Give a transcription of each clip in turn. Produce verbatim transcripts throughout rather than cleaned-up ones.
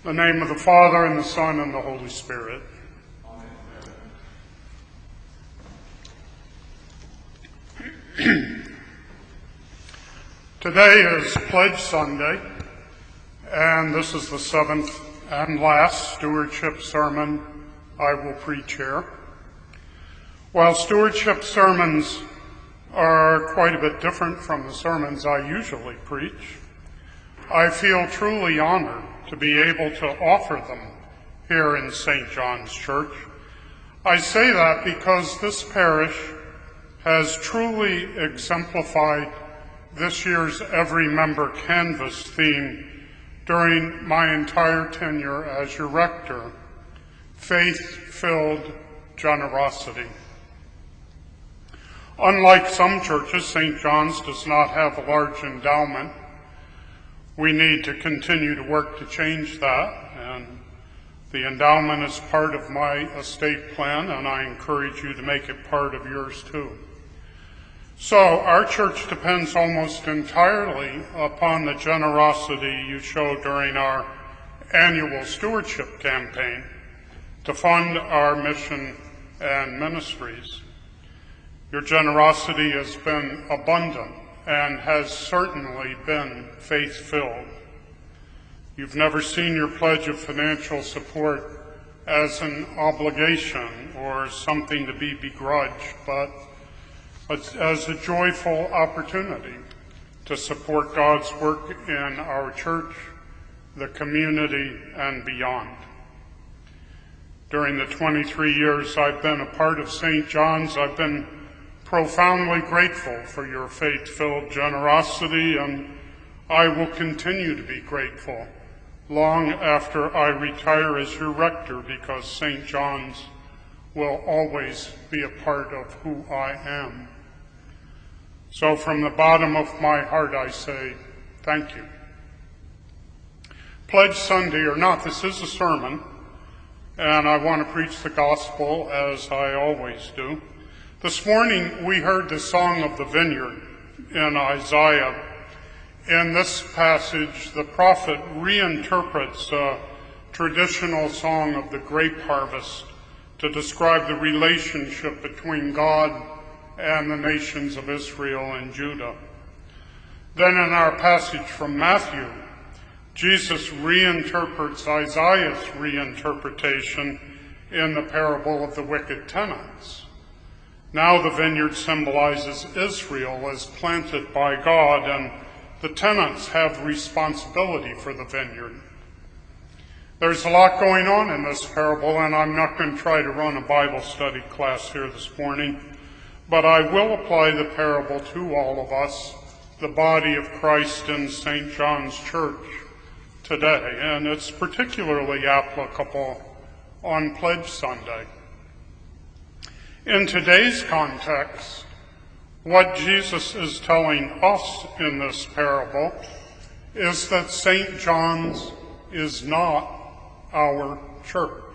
In the name of the Father, and the Son, and the Holy Spirit. Amen. Today is Pledge Sunday, and this is the seventh and last stewardship sermon I will preach here. While stewardship sermons are quite a bit different from the sermons I usually preach, I feel truly honored to be able to offer them here in Saint John's Church. I say that because this parish has truly exemplified this year's Every Member Canvas theme during my entire tenure as your rector: faith-filled generosity. Unlike some churches, Saint John's does not have a large endowment. We need to continue to work to change that, and the endowment is part of my estate plan, and I encourage you to make it part of yours too. So our church depends almost entirely upon the generosity you show during our annual stewardship campaign to fund our mission and ministries. Your generosity has been abundant and has certainly been faith-filled. You've never seen your pledge of financial support as an obligation or something to be begrudged, but as a joyful opportunity to support God's work in our church, the community, and beyond. During the twenty-three years I've been a part of Saint John's, I've been profoundly grateful for your faith-filled generosity, and I will continue to be grateful long after I retire as your rector, because Saint John's will always be a part of who I am. So from the bottom of my heart I say thank you. Pledge Sunday or not, this is a sermon, and I want to preach the gospel as I always do. This morning we heard the Song of the Vineyard in Isaiah. In this passage, the prophet reinterprets a traditional song of the grape harvest to describe the relationship between God and the nations of Israel and Judah. Then in our passage from Matthew, Jesus reinterprets Isaiah's reinterpretation in the parable of the wicked tenants. Now the vineyard symbolizes Israel as planted by God, and the tenants have responsibility for the vineyard. There's a lot going on in this parable, and I'm not going to try to run a Bible study class here this morning, but I will apply the parable to all of us, the body of Christ in Saint John's Church today, and it's particularly applicable on Pledge Sunday. In today's context, what Jesus is telling us in this parable is that Saint John's is not our church.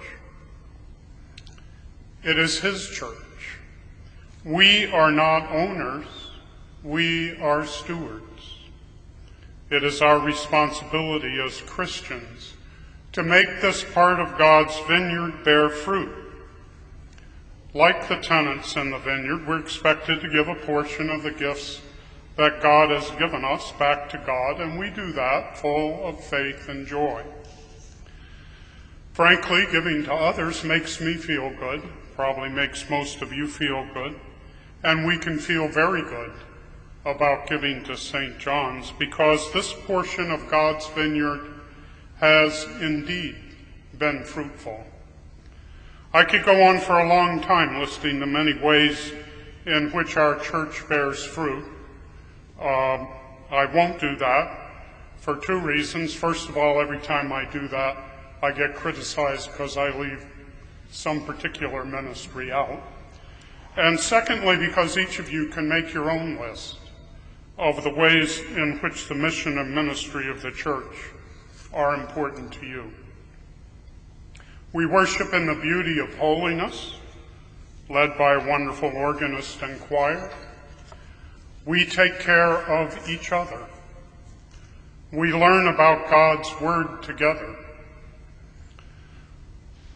It is his church. We are not owners, we are stewards. It is our responsibility as Christians to make this part of God's vineyard bear fruit. Like the tenants in the vineyard, we're expected to give a portion of the gifts that God has given us back to God, and we do that full of faith and joy. Frankly, giving to others makes me feel good, probably makes most of you feel good, and we can feel very good about giving to Saint John's because this portion of God's vineyard has indeed been fruitful. I could go on for a long time listing the many ways in which our church bears fruit. Um, I won't do that for two reasons. First of all, every time I do that, I get criticized because I leave some particular ministry out. And secondly, because each of you can make your own list of the ways in which the mission and ministry of the church are important to you. We worship in the beauty of holiness, led by a wonderful organist and choir. We take care of each other. We learn about God's Word together.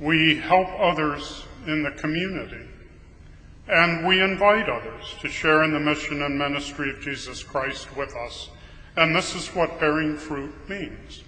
We help others in the community, and we invite others to share in the mission and ministry of Jesus Christ with us. And this is what bearing fruit means.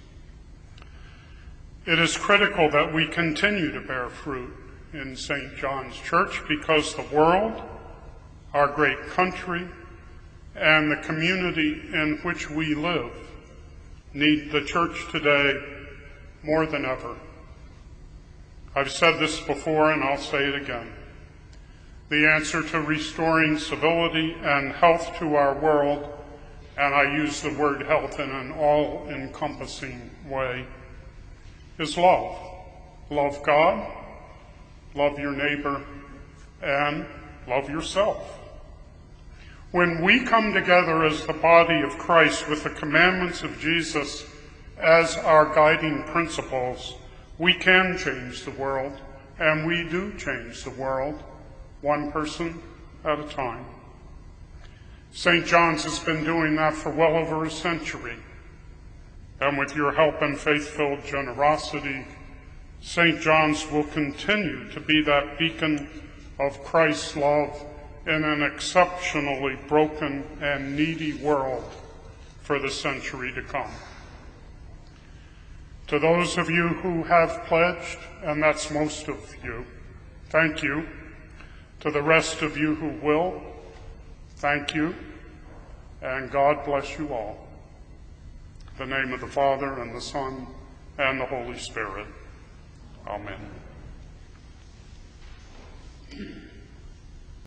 It is critical that we continue to bear fruit in Saint John's Church because the world, our great country, and the community in which we live need the church today more than ever. I've said this before and I'll say it again. The answer to restoring civility and health to our world, and I use the word health in an all-encompassing way, is love. Love God, love your neighbor, and love yourself. When we come together as the body of Christ with the commandments of Jesus as our guiding principles, we can change the world, and we do change the world, one person at a time. Saint John's has been doing that for well over a century. And with your help and faith-filled generosity, Saint John's will continue to be that beacon of Christ's love in an exceptionally broken and needy world for the century to come. To those of you who have pledged, and that's most of you, thank you. To the rest of you who will, thank you, and God bless you all. In the name of the Father, and the Son, and the Holy Spirit. Amen.